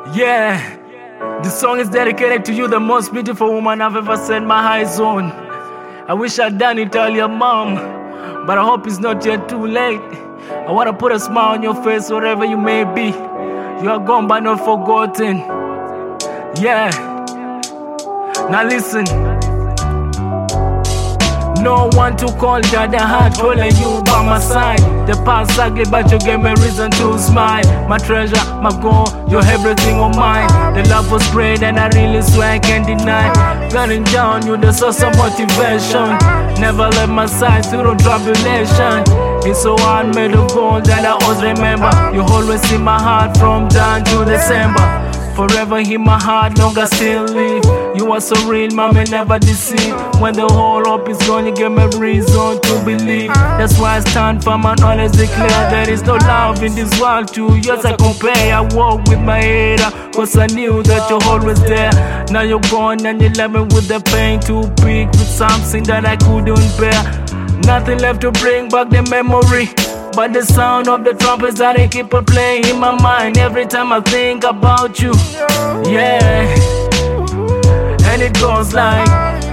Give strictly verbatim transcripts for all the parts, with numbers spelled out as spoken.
Yeah, this song is dedicated to you, the most beautiful woman I've ever set my eyes on. I wish I'd done it earlier, mom, but I hope it's not yet too late. I wanna put a smile on your face wherever you may be. You are gone but not forgotten. Yeah, now listen. No one to call, got the heart holding you by my side. The past ugly, but you gave me reason to smile. My treasure, my goal, you're everything on mine. The love was great and I really swear I can't deny. Running down, you the source of motivation. Never left my side through tribulation. It's so hard made of gold that I always remember. You always in my heart from Jan to December. Forever in my heart, long I still live. You are so real, mommy, never deceive. When the whole hope is gone, you give me reason to believe. That's why I stand firm and always declare there is no love in this world to yours I compare. I walk with my head up, cause I knew that you're always there. Now you're gone and you left me with the pain to pick with something that I couldn't bear. Nothing left to bring back the memory but the sound of the trumpets that they keep on playing in my mind every time I think about you. Yeah, and it goes like,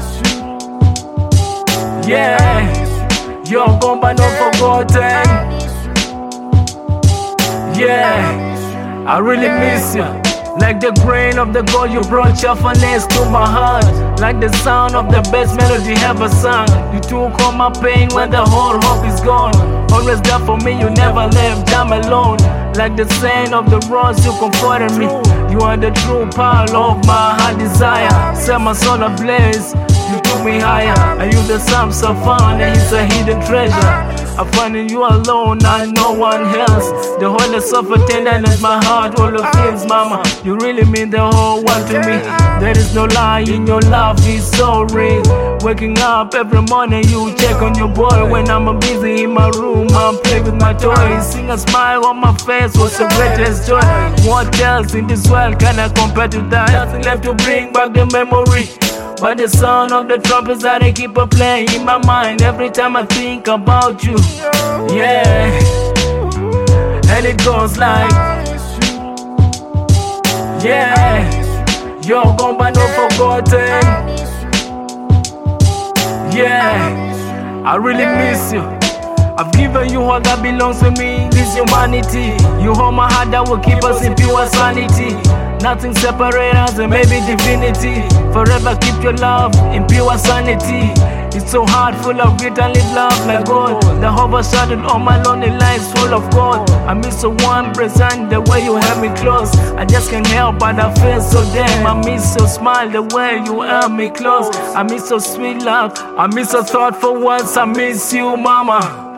yeah, you're gone but not forgotten. Yeah, I really miss you. Like the grain of the gold, you brought your finesse to my heart. Like the sound of the best melody ever sung. You took all my pain when the whole hope is gone. Always there for me, you never left, I'm alone. Like the scent of the rose, you comforted me. You are the true power of my heart desire. Set my soul ablaze, you took me higher. And you the sum so fun, and it's a hidden treasure. I find in you alone and no one else. The wholeness of a tenderness, my heart all of things, mama. You really mean the whole world to me. There is no lie in your love, it's so real. Waking up every morning, you check on your boy. When I'm busy in my room, I'm playing with my toys. Seeing a smile on my face was the greatest joy. What else in this world can I compare to that? Nothing left to bring back the memory but the sound of the trumpets that they keep on playing in my mind every time I think about you. Yeah, and it goes like, yeah, you're gone but not forgotten. Yeah, I really miss you. I've given you all that belongs to me, this humanity. You hold my heart that will keep us in pure sanity. Nothing separate us and maybe divinity. Forever keep your love in pure sanity. It's so hard, full of grit and live love like God. The overshadowed all my lonely lives full of God. I miss so warm present, the way you held me close. I just can't help but I feel so damn. I miss your smile, the way you held me close. I miss your sweet love, I miss your thoughtful words. I miss you, mama.